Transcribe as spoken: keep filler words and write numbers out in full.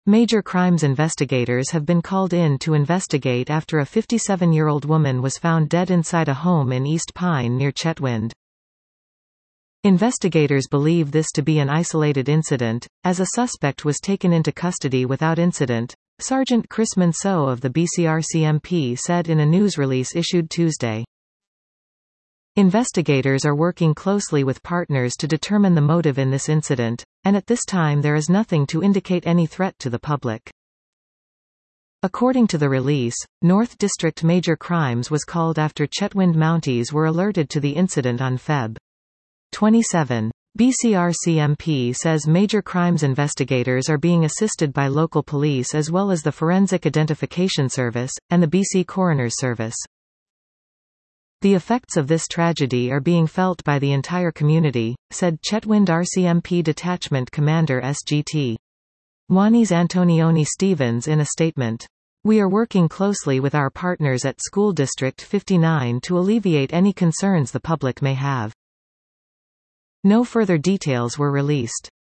Major crimes investigators have been called in to investigate after a fifty-seven-year-old woman was found dead inside a home in East Pine near Chetwynd. Investigators believe this to be an isolated incident, as a suspect was taken into custody without incident, Sergeant Chris Manceau of the B C R C M P said in a news release issued Tuesday. Investigators are working closely with partners to determine the motive in this incident, and at this time there is nothing to indicate any threat to the public. According to the release, North District Major Crimes was called after Chetwynd Mounties were alerted to the incident on February twenty-seventh. B C R C M P says major crimes investigators are being assisted by local police as well as the Forensic Identification Service, and the B C Coroner's Service. The effects of this tragedy are being felt by the entire community, said Chetwynd R C M P Detachment Commander S G T Juanis Antonioni Stevens in a statement. We are working closely with our partners at School District fifty-nine to alleviate any concerns the public may have. No further details were released.